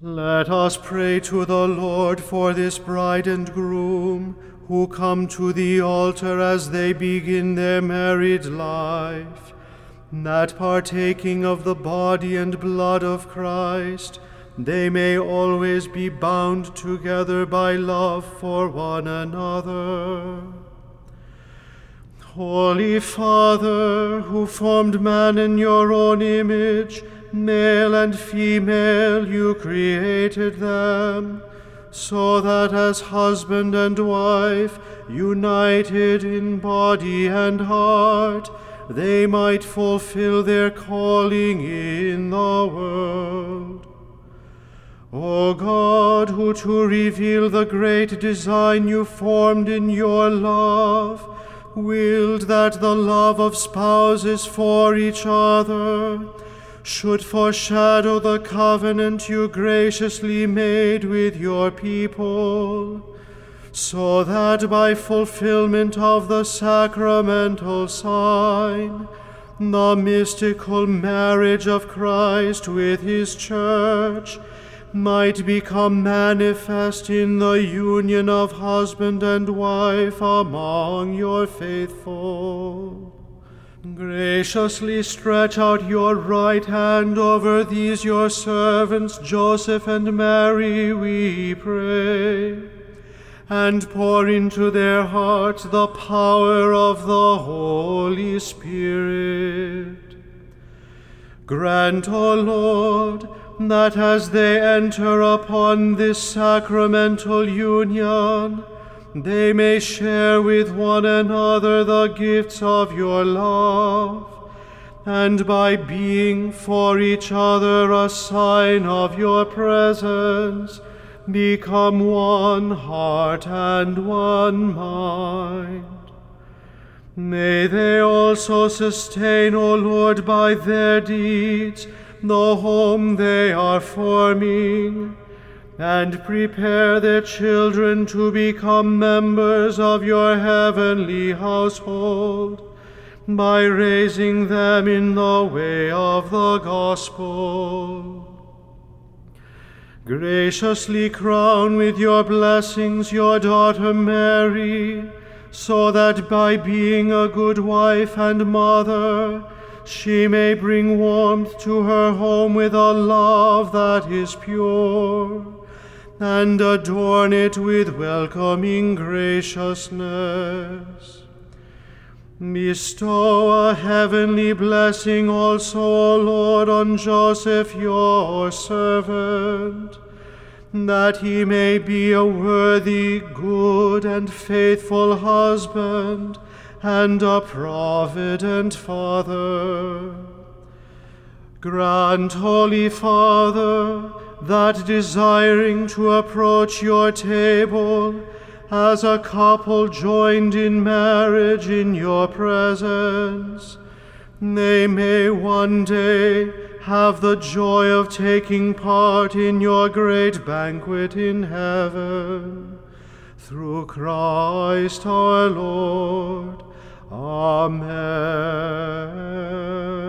Let us pray to the Lord for this bride and groom, who come to the altar as they begin their married life, that partaking of the body and blood of Christ, they may always be bound together by love for one another. Holy Father, who formed man in your own image, male and female you created them, so that as husband and wife, united in body and heart, they might fulfill their calling in the world. O God, who to reveal the great design you formed in your love, willed that the love of spouses for each other should foreshadow the covenant you graciously made with your people, so that by fulfillment of the sacramental sign, the mystical marriage of Christ with his church might become manifest in the union of husband and wife among your faithful. Graciously stretch out your right hand over these your servants, Joseph and Mary, we pray, and pour into their hearts the power of the Holy Spirit. Grant, O Lord, that as they enter upon this sacramental union, they may share with one another the gifts of your love, and by being for each other a sign of your presence, become one heart and one mind. May they also sustain, O Lord, by their deeds, the home they are forming, and prepare their children to become members of your heavenly household, by raising them in the way of the gospel. Graciously crown with your blessings your daughter Mary, so that by being a good wife and mother, she may bring warmth to her home with a love that is pure, and adorn it with welcoming graciousness. Bestow a heavenly blessing also, O Lord, on Joseph your servant, that he may be a worthy, good, and faithful husband, and a provident father. Grant, Holy Father, that desiring to approach your table as a couple joined in marriage in your presence, they may one day have the joy of taking part in your great banquet in heaven. Through Christ our Lord. Amen.